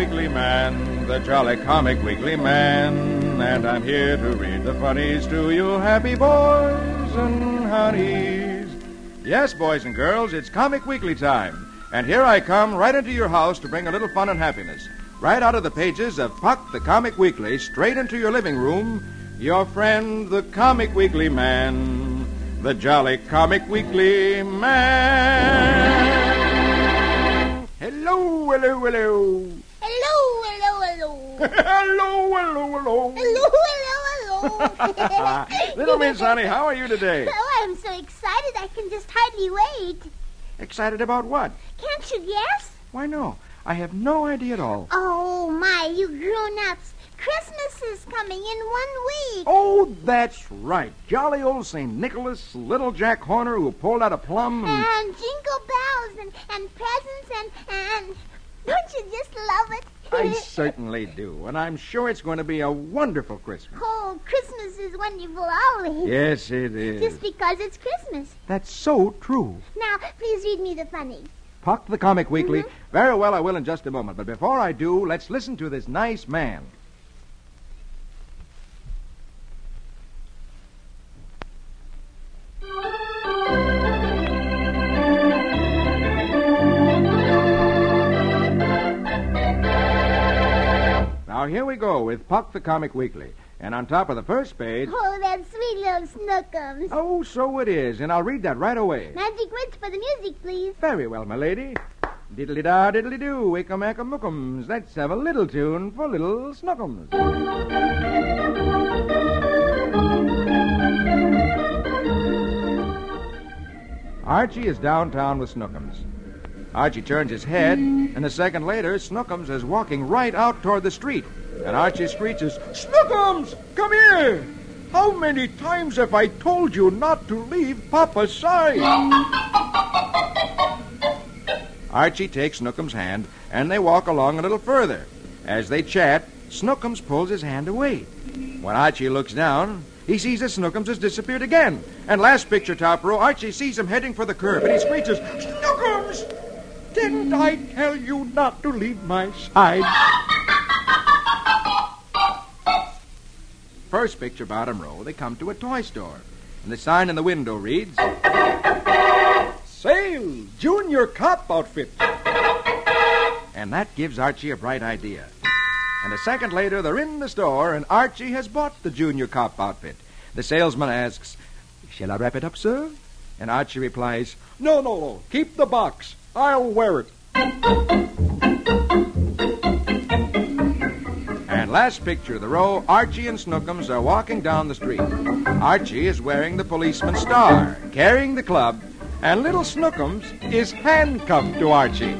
Weekly Man, the Jolly Comic Weekly Man, and I'm here to read the funnies to you happy boys and honeys. Yes, boys and girls, it's Comic Weekly time, and here I come right into your house to bring a little fun and happiness. Right out of the pages of Puck the Comic Weekly, straight into your living room, your friend, the Comic Weekly Man, the Jolly Comic Weekly Man. Hello, hello, hello. Hello, hello, hello. Hello, hello, hello. Hello, hello, hello. Little Miss Honey, how are you today? Oh, I'm so excited I can just hardly wait. Excited about what? Can't you guess? Why, no. I have no idea at all. Oh, my, you grown-ups. Christmas is coming in 1 week. Oh, that's right. Jolly old St. Nicholas, little Jack Horner who pulled out a plum And jingle bells and presents and... Don't you just love it? I certainly do, and I'm sure it's going to be a wonderful Christmas. Oh, Christmas is wonderful always. Yes, it is. Just because it's Christmas. That's so true. Now, please read me the funny. Puck the Comic Weekly. Very well, I will in just a moment. But before I do, let's listen to this nice man. Now, here we go with Puck the Comic Weekly. And on top of the first page... Oh, that sweet little Snookums. Oh, so it is. And I'll read that right away. Magic words for the music, please. Very well, my lady. Diddly-da, diddly-doo, wickam-ackam-mookums. Let's have a little tune for little Snookums. Archie is downtown with Snookums. Archie turns his head, and a second later, Snookums is walking right out toward the street. And Archie screeches, "Snookums, come here! How many times have I told you not to leave Papa's side?" Archie takes Snookums' hand, and they walk along a little further. As they chat, Snookums pulls his hand away. When Archie looks down, he sees that Snookums has disappeared again. And last picture, top row, Archie sees him heading for the curb, and he screeches, "Snookums! Didn't I tell you not to leave my side?" First picture, bottom row, they come to a toy store. And the sign in the window reads, "Sale! Junior Cop Outfit." And that gives Archie a bright idea. And a second later, they're in the store, and Archie has bought the Junior Cop outfit. The salesman asks, "Shall I wrap it up, sir?" And Archie replies, No. Keep the box. I'll wear it." And last picture of the row, Archie and Snookums are walking down the street. Archie is wearing the policeman's star, carrying the club, and little Snookums is handcuffed to Archie.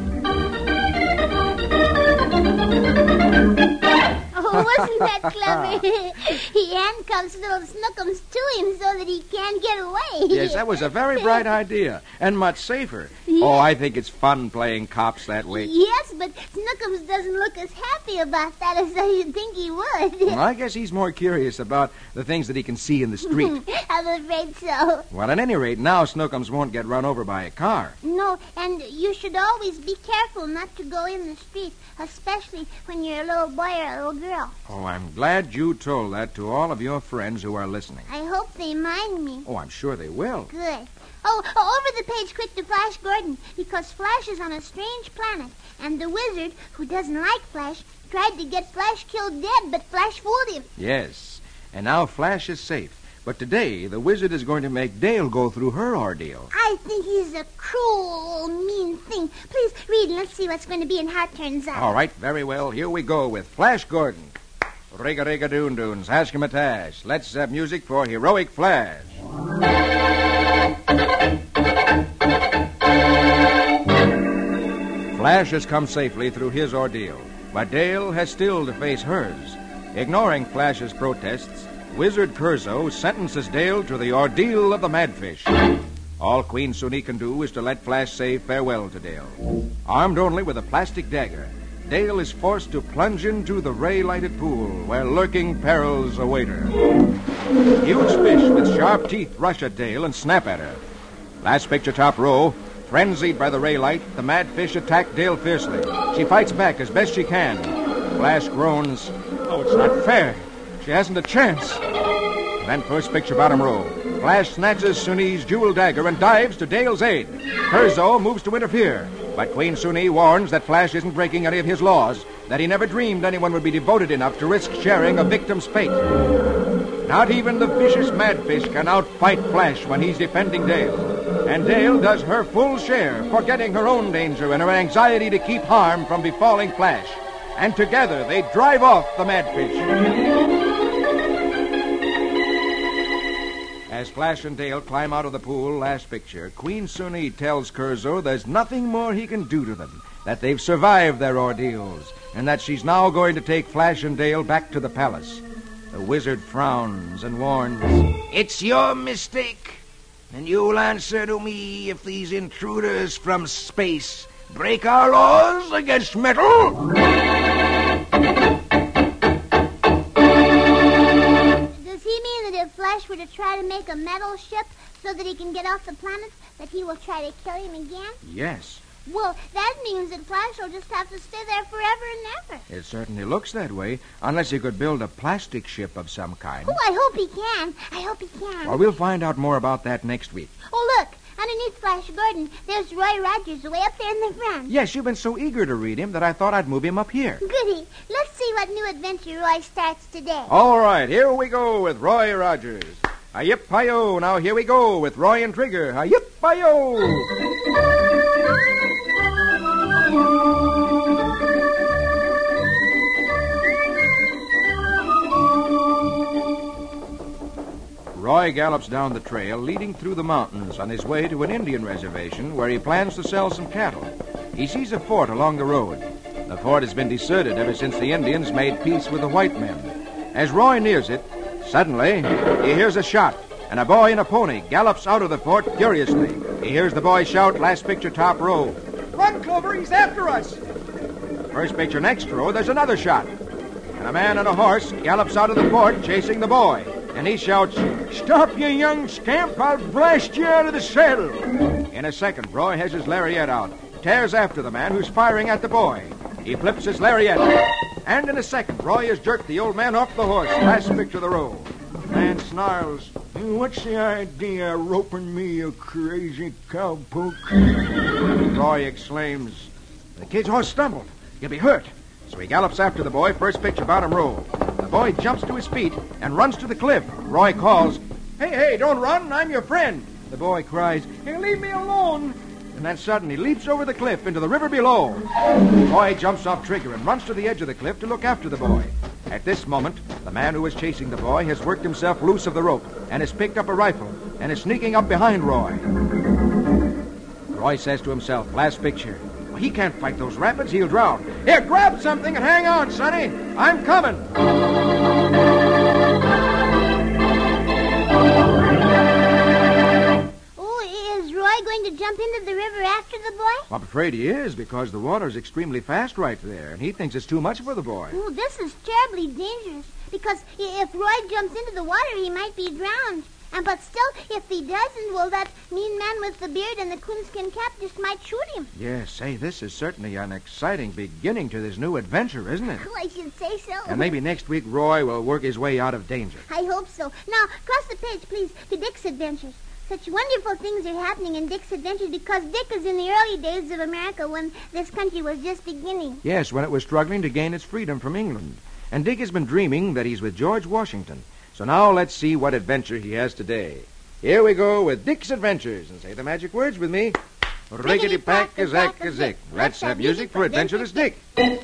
Oh, wasn't that clever? He handcuffs little Snookums to him so that he can't get away. Yes, that was a very bright idea, and much safer. Yeah. Oh, I think it's fun playing cops that way. Yes, but Snookums doesn't look as happy about that as I think he would. Well, I guess he's more curious about the things that he can see in the street. I'm afraid so. Well, at any rate, now Snookums won't get run over by a car. No, and you should always be careful not to go in the street, especially when you're a little boy or a little girl. Oh, I'm glad you told that to all of your friends who are listening. I hope they mind me. Oh, I'm sure they will. Good. Oh, over the page quick to Flash Gordon, because Flash is on a strange planet, and the wizard, who doesn't like Flash, tried to get Flash killed dead, but Flash fooled him. Yes, and now Flash is safe. But today, the wizard is going to make Dale go through her ordeal. I think he's a cruel, mean thing. Please read and let's see what's going to be in How It Turns Out. All right, very well. Here we go with Flash Gordon. Rig-a-rig-a-doon-doons, hash-a-matash. Let's have music for Heroic Flash. Flash has come safely through his ordeal, but Dale has still to face hers. Ignoring Flash's protests, Wizard Curzo sentences Dale to the ordeal of the Madfish. All Queen Suni can do is to let Flash say farewell to Dale. Armed only with a plastic dagger, Dale is forced to plunge into the ray-lighted pool where lurking perils await her. Huge fish with sharp teeth rush at Dale and snap at her. Last picture, top row, Frenzied by the ray light, the mad fish attack Dale fiercely. She fights back as best she can. Flash groans, "Oh, it's not fair. She hasn't a chance." Then first picture bottom row. Flash snatches Suni's jewel dagger and dives to Dale's aid. Curzo moves to interfere, but Queen Suni warns that Flash isn't breaking any of his laws, that he never dreamed anyone would be devoted enough to risk sharing a victim's fate. Not even the vicious madfish can outfight Flash when he's defending Dale. And Dale does her full share, forgetting her own danger and her anxiety to keep harm from befalling Flash. And together they drive off the madfish. As Flash and Dale climb out of the pool, last picture, Queen Suni tells Curzo there's nothing more he can do to them, that they've survived their ordeals, and that she's now going to take Flash and Dale back to the palace. The wizard frowns and warns, "It's your mistake, and you'll answer to me if these intruders from space break our laws against metal." Does he mean that if Flash were to try to make a metal ship so that he can get off the planet, that he will try to kill him again? Yes, Well, that means that Flash will just have to stay there forever and ever. it certainly looks that way, unless he could build a plastic ship of some kind. Oh, I hope he can. I hope he can. Well, we'll find out more about that next week. Oh, look. Underneath Flash Gordon, there's Roy Rogers way up there in the front. Yes, you've been so eager to read him that I thought I'd move him up here. Goody. Let's see what new adventure Roy starts today. All right, here we go with Roy Rogers. Hi-yip-hi-yo. Now here we go with Roy and Trigger. Hi-yip-hi-yo. Roy gallops down the trail, leading through the mountains on his way to an Indian reservation where he plans to sell some cattle. He sees a fort along the road. The fort has been deserted ever since the Indians made peace with the white men. As Roy nears it, suddenly he hears a shot, and a boy in a pony gallops out of the fort furiously. He hears the boy shout, last picture top row, "Run, Clover, he's after us!" First picture next row, there's another shot, and a man on a horse gallops out of the fort chasing the boy. And he shouts, "Stop, you young scamp! I'll blast you out of the saddle!" In a second, Roy has his lariat out, tears after the man who's firing at the boy. He flips his lariat, and in a second, Roy has jerked the old man off the horse. Last picture of the row. The man snarls, "What's the idea of roping me, you crazy cowpoke?" Roy exclaims, "The kid's horse stumbled. He'll be hurt." So he gallops after the boy, first picture, bottom row. The boy jumps to his feet and runs to the cliff. Roy calls, Hey, don't run, I'm your friend." The boy cries, "Hey, leave me alone." And then suddenly leaps over the cliff into the river below. Roy jumps off Trigger and runs to the edge of the cliff to look after the boy. At this moment, the man who was chasing the boy has worked himself loose of the rope and has picked up a rifle and is sneaking up behind Roy. Roy says to himself, last picture, "He can't fight those rapids. He'll drown. Here, grab something and hang on, Sonny. I'm coming." Oh, is Roy going to jump into the river after the boy? I'm afraid he is, because the water's extremely fast right there, and he thinks it's too much for the boy. Oh, this is terribly dangerous, because if Roy jumps into the water, he might be drowned. But still, if he doesn't, well, that mean man with the beard and the coonskin cap just might shoot him. Yes, say, this is certainly an exciting beginning to this new adventure, isn't it? Oh, I should say so. And maybe next week Roy will work his way out of danger. I hope so. Now, cross the page, please, to Dick's Adventures. Such wonderful things are happening in Dick's Adventures because Dick is in the early days of America when this country was just beginning. Yes, when it was struggling to gain its freedom from England. And Dick has been dreaming that he's with George Washington. So now let's see what adventure he has today. Here we go with Dick's Adventures. And say the magic words with me. Rickety-pack-a-zack-a-zick. Let's have music for Adventurous Dick.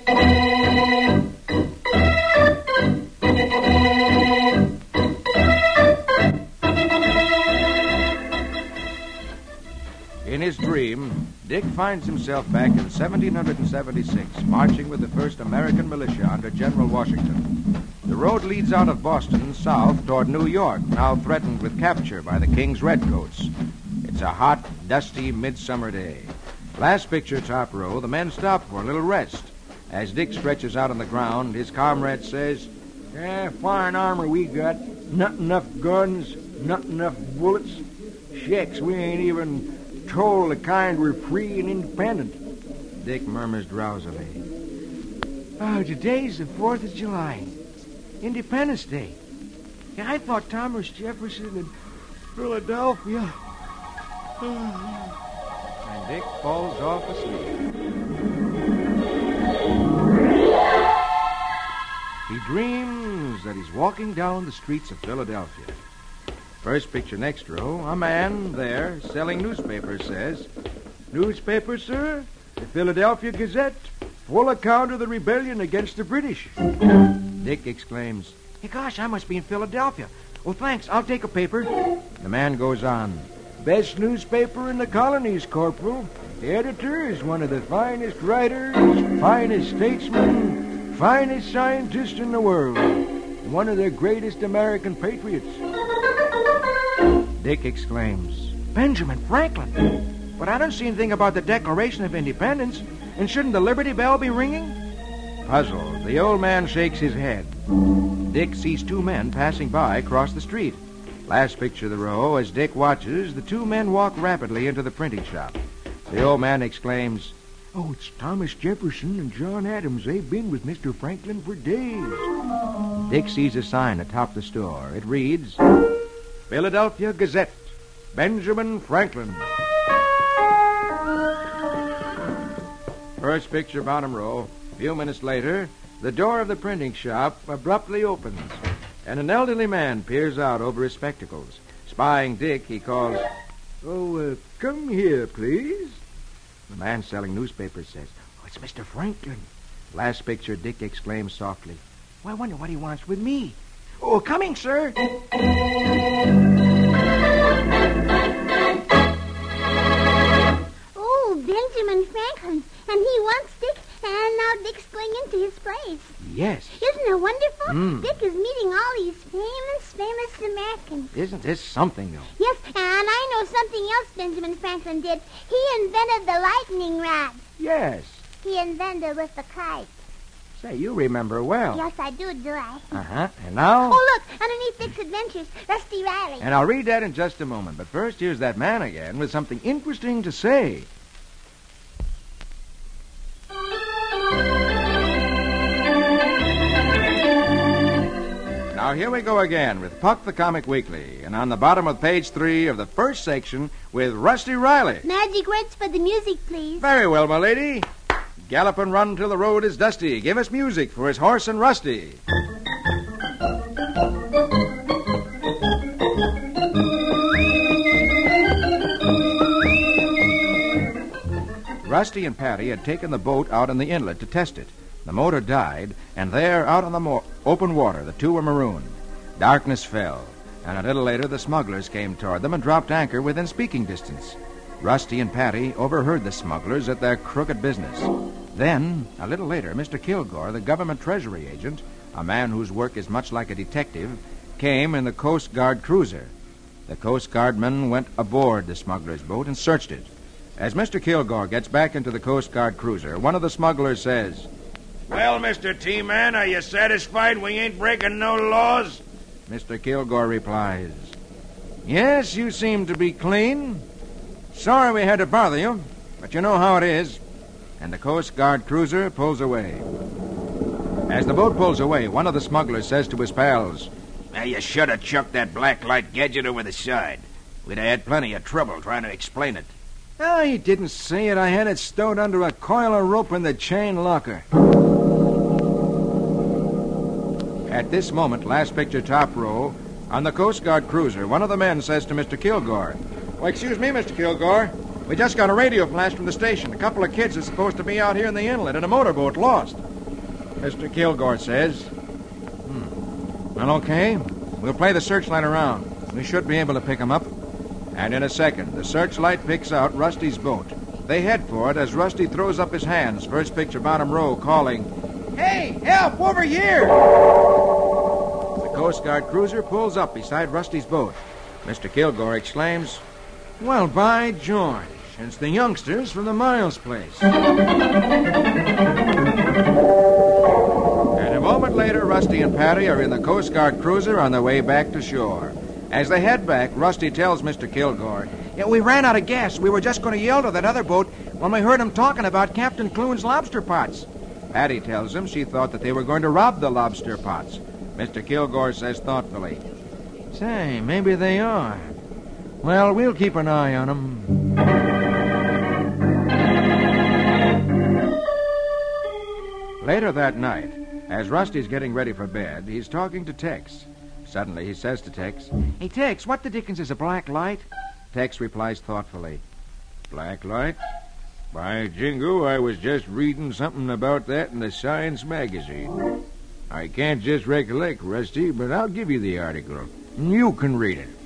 In his dream, Dick finds himself back in 1776, marching with the first American militia under General Washington. The road leads out of Boston south toward New York, now threatened with capture by the King's redcoats. It's a hot, dusty midsummer day. Last picture, top row, the men stop for a little rest. As Dick stretches out on the ground, his comrade says, "Fine armor we got. Not enough guns, not enough bullets. Shucks, we ain't even told the kind were free and independent. Dick murmurs drowsily. Oh, today's the 4th of July. Independence Day. Yeah, I thought Thomas Jefferson in Philadelphia. And Dick falls off asleep. He dreams that he's walking down the streets of Philadelphia. First picture next row, a man there selling newspapers says, Newspaper, sir? The Philadelphia Gazette. Full account of the rebellion against the British. Dick exclaims, Hey, gosh, I must be in Philadelphia. Oh, thanks. I'll take a paper. The man goes on, Best newspaper in the colonies, Corporal. The editor is one of the finest writers, finest statesmen, finest scientists in the world. One of the greatest American patriots. Dick exclaims, Benjamin Franklin. But I don't see anything about the Declaration of Independence. And shouldn't the Liberty Bell be ringing? Puzzled, the old man shakes his head. Dick sees two men passing by across the street. Last picture of the row, as Dick watches, the two men walk rapidly into the printing shop. The old man exclaims, Oh, it's Thomas Jefferson and John Adams. They've been with Mr. Franklin for days. Dick sees a sign atop the store. It reads, Philadelphia Gazette, Benjamin Franklin. First picture, bottom row. A few minutes later, the door of the printing shop abruptly opens, and an elderly man peers out over his spectacles. Spying Dick, he calls, Come here, please. The man selling newspapers says, Oh, it's Mr. Franklin. Last picture, Dick exclaims softly, Well, I wonder what he wants with me. Oh, coming, sir. Oh, Benjamin Franklin. And he wants Dick, and now Dick's going into his place. Yes. Isn't it wonderful? Dick is meeting all these famous Americans. Isn't this something, though? Yes, and I know something else Benjamin Franklin did. He invented the lightning rod. Yes. He invented with the kite. Say, you remember well. Yes, I do I? Uh-huh. And now? Oh, look, underneath Dick's Adventures, Rusty Riley. And I'll read that in just a moment. But first, here's that man again with something interesting to say. Now, here we go again with Puck the Comic Weekly. And on the bottom of page 3 of the first section with Rusty Riley. Magic words for the music, please. Very well, my lady. Gallop and run till the road is dusty. Give us music for his horse and Rusty. Rusty and Patty had taken the boat out in the inlet to test it. The motor died, and there, out on the open water, the two were marooned. Darkness fell, and a little later the smugglers came toward them and dropped anchor within speaking distance. Rusty and Patty overheard the smugglers at their crooked business. Then, a little later, Mr. Kilgore, the government treasury agent, a man whose work is much like a detective, came in the Coast Guard cruiser. The Coast Guardmen went aboard the smugglers' boat and searched it. As Mr. Kilgore gets back into the Coast Guard cruiser, one of the smugglers says, Well, Mr. T-Man, are you satisfied we ain't breaking no laws? Mr. Kilgore replies, Yes, you seem to be clean. Sorry we had to bother you, but you know how it is. And the Coast Guard cruiser pulls away. As the boat pulls away, one of the smugglers says to his pals, Now, you should have chucked that black light gadget over the side. We'd have had plenty of trouble trying to explain it. Oh, he didn't say it. I had it stowed under a coil of rope in the chain locker. At this moment, last picture, top row, on the Coast Guard cruiser, one of the men says to Mr. Kilgore, Well, excuse me, Mr. Kilgore. We just got a radio flash from the station. A couple of kids are supposed to be out here in the inlet in a motorboat lost. Mr. Kilgore says, Well, okay. We'll play the searchlight around. We should be able to pick them up. And in a second, the searchlight picks out Rusty's boat. They head for it as Rusty throws up his hands, first picture, bottom row, calling, Hey, help, over here! The Coast Guard cruiser pulls up beside Rusty's boat. Mr. Kilgore exclaims, Well, by George, it's the youngsters from the Miles place. And a moment later, Rusty and Patty are in the Coast Guard cruiser on their way back to shore. As they head back, Rusty tells Mr. Kilgore, "Yeah, we ran out of gas. We were just going to yell to that other boat when we heard him talking about Captain Clune's lobster pots." Patty tells him she thought that they were going to rob the lobster pots. Mr. Kilgore says thoughtfully, "Say, maybe they are. Well, we'll keep an eye on them." Later that night, as Rusty's getting ready for bed, he's talking to Tex. Suddenly, he says to Tex, "Hey, Tex, what the dickens is a black light?" Tex replies thoughtfully, "Black light? By jingo, I was just reading something about that in the Science magazine. I can't just recollect, Rusty, but I'll give you the article. You can read it."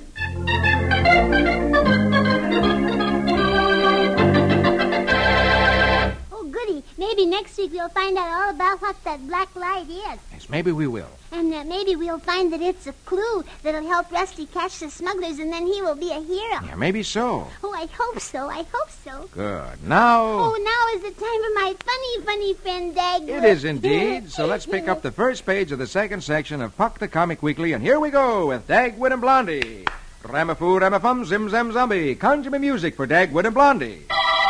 Oh, goody. Maybe next week we'll find out all about what that black light is. Yes, maybe we will. And maybe we'll find that it's a clue that'll help Rusty catch the smugglers, and then he will be a hero. Yeah, maybe so. Oh, I hope so. I hope so. Good. Now... Oh, now is the time for my funny friend Dagwood. It is indeed. So let's pick up the first page of the second section of Puck the Comic Weekly, and here we go with Dagwood and Blondie. Ramafoo, ramafum, zim, zam, zombie. Conjure me music for Dagwood and Blondie.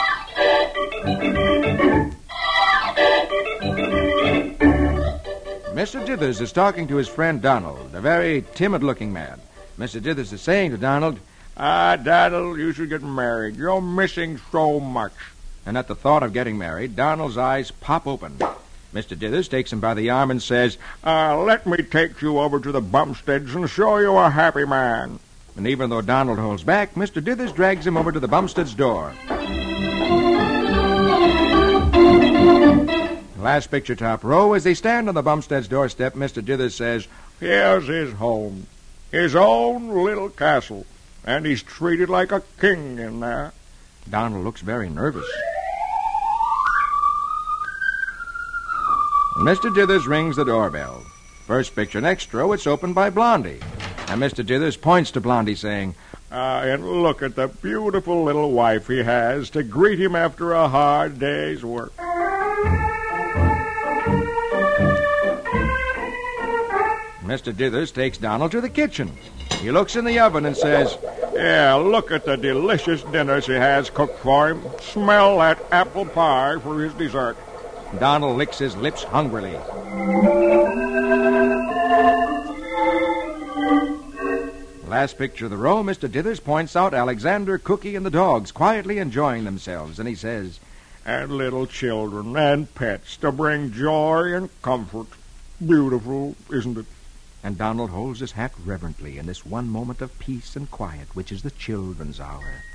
Mr. Dithers is talking to his friend Donald, a very timid-looking man. Mr. Dithers is saying to Donald, Donald, you should get married. You're missing so much." and at the thought of getting married, Donald's eyes pop open. Mr. Dithers takes him by the arm and says, Let me take you over to the Bumsteads and show you a happy man." And even though Donald holds back, Mr. Dithers drags him over to the Bumstead's door. Last picture, top row. As they stand on the Bumstead's doorstep, Mr. Dithers says, "Here's his home, his own little castle, and he's treated like a king in there." Donald looks very nervous. Mr. Dithers rings the doorbell. First picture next row, it's opened by Blondie. And Mr. Dithers points to Blondie, saying, And look at the beautiful little wife he has to greet him after a hard day's work. Mr. Dithers takes Donald to the kitchen. He looks in the oven and says, Yeah, look at the delicious dinners he has cooked for him. Smell that apple pie for his dessert. Donald licks his lips hungrily. Last picture of the row, Mr. Dithers points out Alexander, Cookie, and the dogs quietly enjoying themselves, and he says, And little children and pets to bring joy and comfort. Beautiful, isn't it? And Donald holds his hat reverently in this one moment of peace and quiet, which is the children's hour.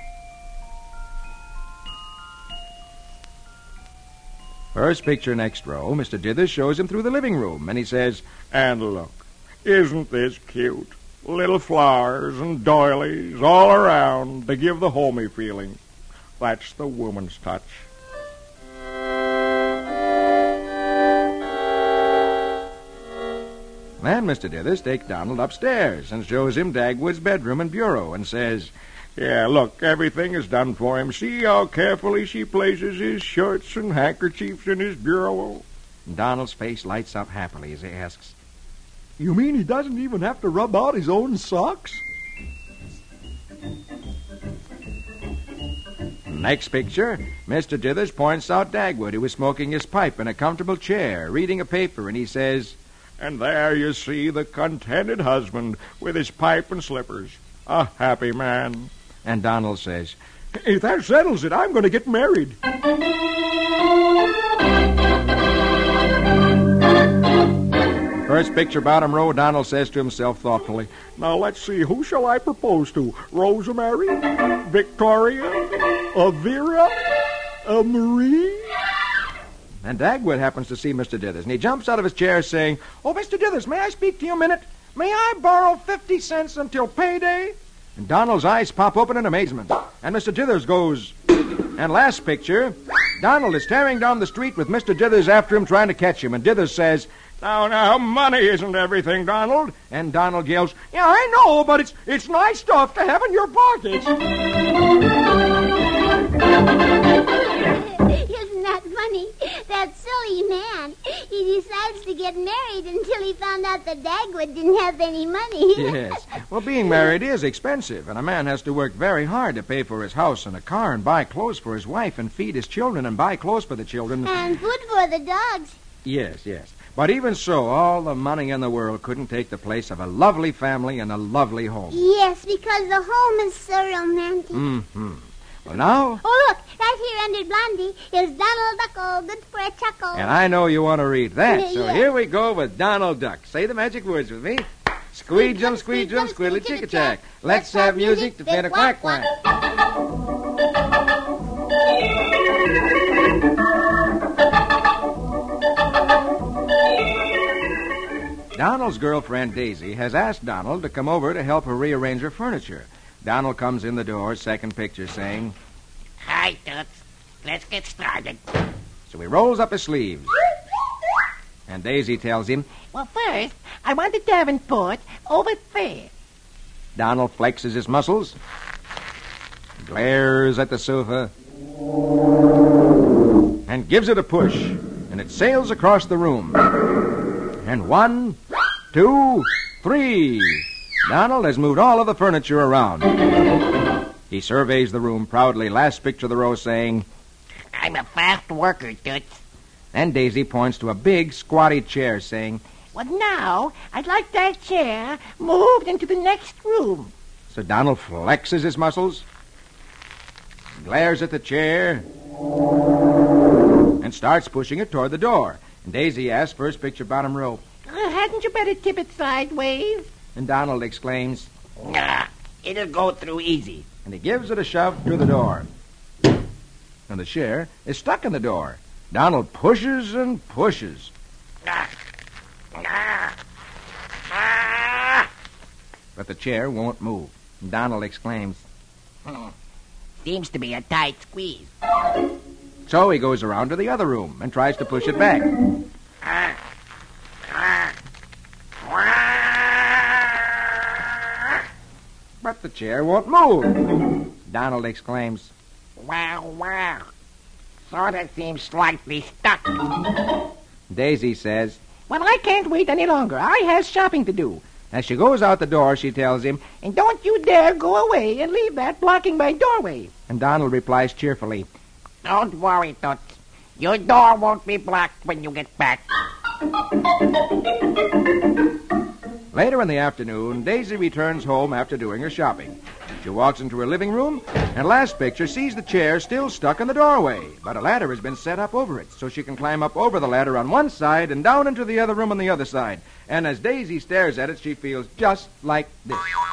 First picture next row, Mr. Dithers shows him through the living room, and he says, And look, isn't this cute? Little flowers and doilies all around to give the homey feeling. That's the woman's touch. Then Mr. Dithers takes Donald upstairs and shows him Dagwood's bedroom and bureau and says, Yeah, look, everything is done for him. See how carefully she places his shirts and handkerchiefs in his bureau. Donald's face lights up happily as he asks, You mean he doesn't even have to rub out his own socks? Next picture, Mr. Dithers points out Dagwood, who is smoking his pipe in a comfortable chair, reading a paper, and he says, And there you see the contented husband with his pipe and slippers. A happy man. And Donald says, If that settles it, I'm going to get married. First picture, bottom row, Donald says to himself thoughtfully, Now let's see, who shall I propose to? Rosemary? Victoria? Vera? Marie? And Dagwood happens to see Mr. Dithers, and he jumps out of his chair saying, Oh, Mr. Dithers, may I speak to you a minute? May I borrow 50 cents until payday? And Donald's eyes pop open in amazement. And Mr. Dithers goes... And last picture, Donald is tearing down the street with Mr. Dithers after him, trying to catch him. And Dithers says, Now, money isn't everything, Donald. And Donald yells, Yeah, I know, but it's nice stuff to have in your pockets. Isn't that funny? That silly man. He he decides to get married until he found out that Dagwood didn't have any money. Yes. Well, being married is expensive, and a man has to work very hard to pay for his house and a car and buy clothes for his wife and feed his children and buy clothes for the children. And food for the dogs. Yes, yes. But even so, all the money in the world couldn't take the place of a lovely family and a lovely home. Yes, because the home is so romantic. Mm-hmm. Well, now... Oh, look, right here under Blondie is Donald Duckle, good for a chuckle. And I know you want to read that, so Yes. here we go with Donald Duck. Say the magic words with me. Squeejum, squeejum, squiddly chicka-chack. Let's have music to fit a quack-quack. Donald's girlfriend, Daisy, has asked Donald to come over to help her rearrange her furniture. Donald comes in the door, second picture, saying, Hi, Toots. Let's get started. So he rolls up his sleeves. And Daisy tells him, Well, first, I want the Davenport over there. Donald flexes his muscles, glares at the sofa, and gives it a push, and it sails across the room. And 1, 2, 3. Donald has moved all of the furniture around. He surveys the room proudly, last picture of the row, saying, I'm a fast worker, Toots. Then Daisy points to a big, squatty chair, saying, Well, now, I'd like that chair moved into the next room. So Donald flexes his muscles, glares at the chair, and starts pushing it toward the door. And Daisy asks, first picture, bottom row, Hadn't you better tip it sideways? and Donald exclaims, Nah, it'll go through easy. and he gives it a shove through the door. And the chair is stuck in the door. Donald pushes and pushes. Ah, ah, ah. But the chair won't move. And Donald exclaims. Seems to be a tight squeeze. So he goes around to the other room and tries to push it back. Ah, ah, ah. But the chair won't move. Donald exclaims. Wow, wow. Sort of seems slightly stuck. Daisy says. Well, I can't wait any longer. I have shopping to do. As she goes out the door, she tells him, And don't you dare go away and leave that blocking my doorway. and Donald replies cheerfully, Don't worry, Toots. Your door won't be blocked when you get back. Later in the afternoon, Daisy returns home after doing her shopping. She walks into her living room, and last picture sees the chair still stuck in the doorway, but a ladder has been set up over it, so she can climb up over the ladder on one side and down into the other room on the other side. And as Daisy stares at it, she feels just like this.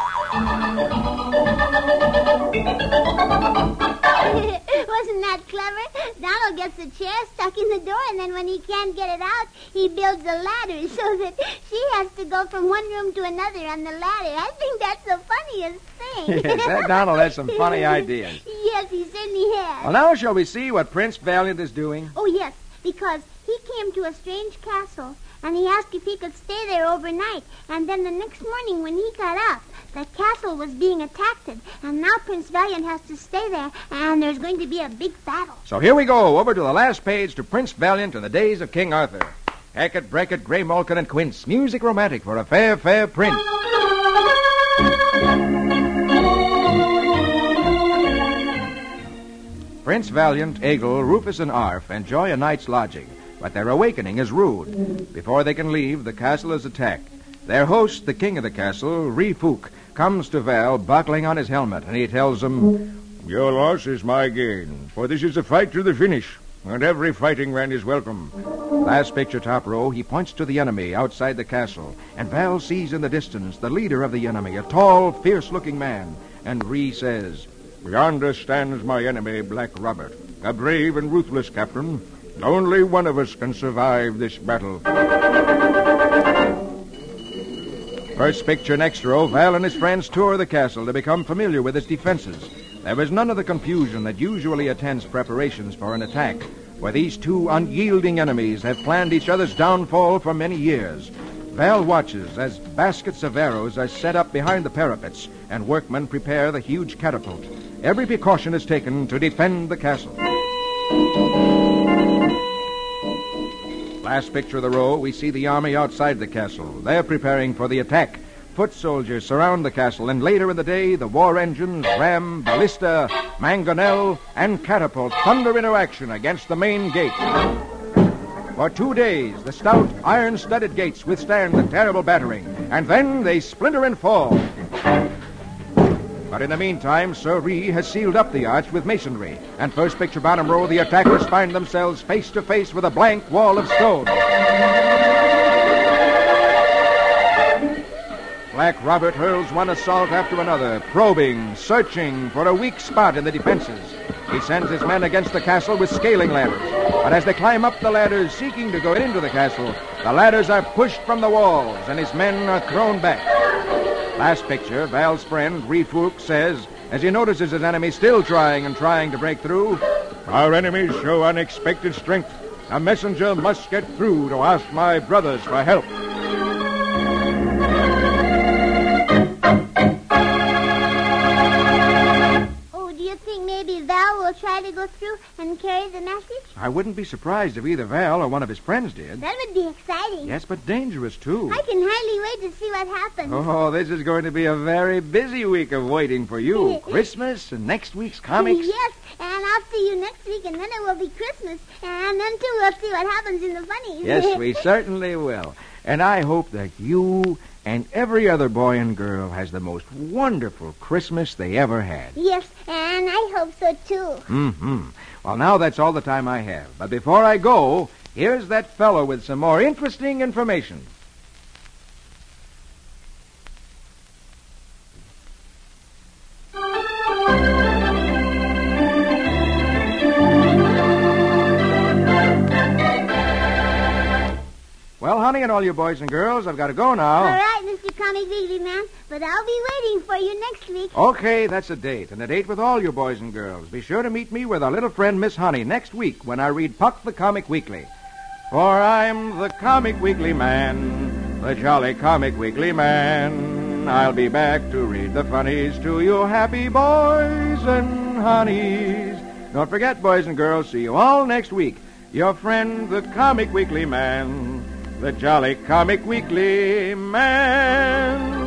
Wasn't that clever? Donald gets the chair stuck in the door, and then when he can't get it out, he builds a ladder so that she has to go from one room to another on the ladder. I think that's the funniest thing. Yes, that Donald has some funny ideas. Yes, he certainly has. Well, now shall we see what Prince Valiant is doing? Oh, yes, because he came to a strange castle, and he asked if he could stay there overnight. And then the next morning when he got up, the castle was being attacked, and now Prince Valiant has to stay there, and there's going to be a big battle. So here we go, over to the last page to Prince Valiant in the days of King Arthur. Hackett, Brackett, Grey Malkin, and Quince. Music romantic for a fair, fair prince. Prince Valiant, Egil, Rufus, and Arf enjoy a night's lodging, but their awakening is rude. Before they can leave, the castle is attacked. Their host, the king of the castle, Rifuk, comes to Val, buckling on his helmet, and he tells him, Your loss is my gain, for this is a fight to the finish, and every fighting man is welcome. Last picture, top row, he points to the enemy outside the castle, and Val sees in the distance the leader of the enemy, a tall, fierce-looking man, and Ree says, Yonder stands my enemy, Black Robert, a brave and ruthless captain. Only one of us can survive this battle. First picture, next row, Val and his friends tour the castle to become familiar with its defenses. There is none of the confusion that usually attends preparations for an attack, where these two unyielding enemies have planned each other's downfall for many years. Val watches as baskets of arrows are set up behind the parapets, and workmen prepare the huge catapult. Every precaution is taken to defend the castle. Last picture of the row, we see the army outside the castle. They're preparing for the attack. Foot soldiers surround the castle, and later in the day, the war engines, ram, ballista, mangonel, and catapult thunder into action against the main gate. For 2 days, the stout, iron-studded gates withstand the terrible battering, and then they splinter and fall. But in the meantime, Sir Ree has sealed up the arch with masonry, and first picture bottom row, the attackers find themselves face to face with a blank wall of stone. Black Robert hurls one assault after another, probing, searching for a weak spot in the defenses. He sends his men against the castle with scaling ladders. But as they climb up the ladders, seeking to go into the castle, the ladders are pushed from the walls, and his men are thrown back. Last picture, Val's friend, Reefuk, says, as he notices his enemy still trying to break through, "Our enemies show unexpected strength. A messenger must get through to ask my brothers for help." Maybe Val will try to go through and carry the message? I wouldn't be surprised if either Val or one of his friends did. That would be exciting. Yes, but dangerous, too. I can hardly wait to see what happens. Oh, this is going to be a very busy week of waiting for you. Christmas and next week's comics. Yes, and I'll see you next week, and then it will be Christmas. And then, too, we'll see what happens in the funnies. Yes, we certainly will. And I hope that you and every other boy and girl has the most wonderful Christmas they ever had. Yes, and I hope so, too. Mm-hmm. Well, now that's all the time I have. But before I go, here's that fellow with some more interesting information. Well, honey, and all you boys and girls, I've got to go now. All right, Mr. Comic Weekly Man, but I'll be waiting for you next week. Okay, that's a date, and a date with all you boys and girls. Be sure to meet me with our little friend, Miss Honey, next week when I read Puck the Comic Weekly. For I'm the Comic Weekly Man, the jolly Comic Weekly Man. I'll be back to read the funnies to you happy boys and honeys. Don't forget, boys and girls, see you all next week. Your friend, the Comic Weekly Man, the jolly Comic Weekly Man.